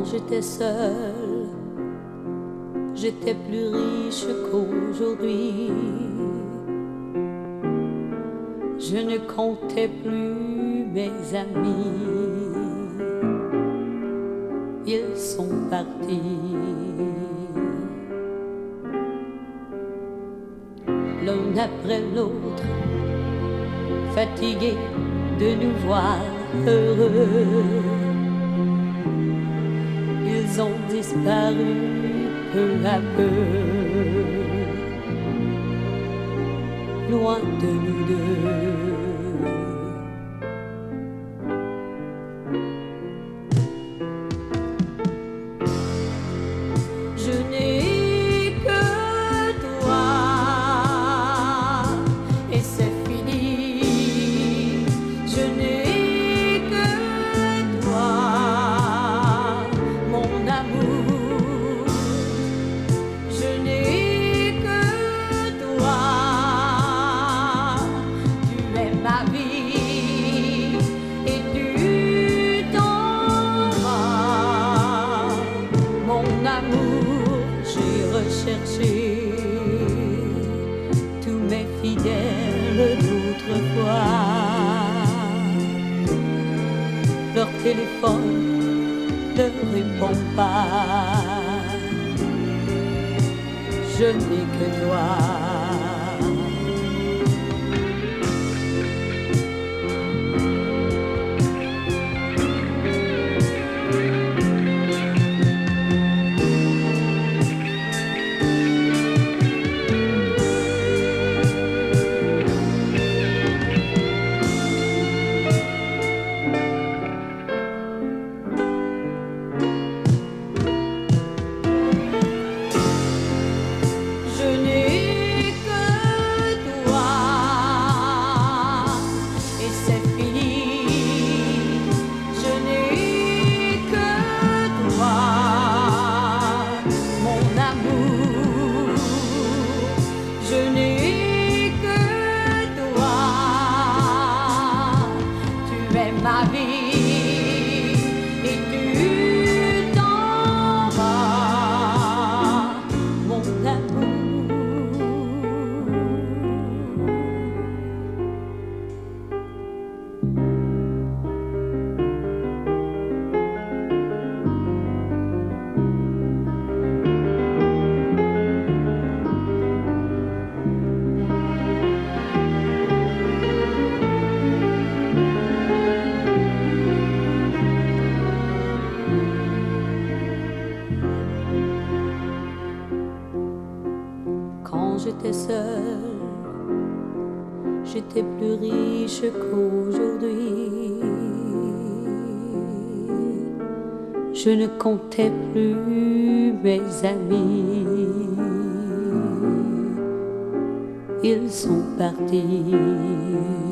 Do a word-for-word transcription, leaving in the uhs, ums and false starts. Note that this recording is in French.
j'étais seule, j'étais plus riche qu'aujourd'hui. Je ne comptais plus mes amis, ils sont partis. L'un après l'autre, fatigués de nous voir heureux, ils ont disparu peu à peu, loin de nous deux. Je n'ai que toi et c'est fini. Je n'ai que toi, mon amour. Je n'ai que toi. Tu es ma vie et tu t'en vas, mon amour. J'ai recherché tous mes fidèles d'autrefois. Leur téléphone ne répond pas. Je n'ai que toi. Je n'ai que toi et c'est fini. Je n'ai que toi, mon amour. Je n'ai que toi. Tu es ma vie et tu t'en vas, mon amour. Quand j'étais seule, j'étais plus riche qu'aujourd'hui. Je ne comptais plus mes amis, ils sont partis.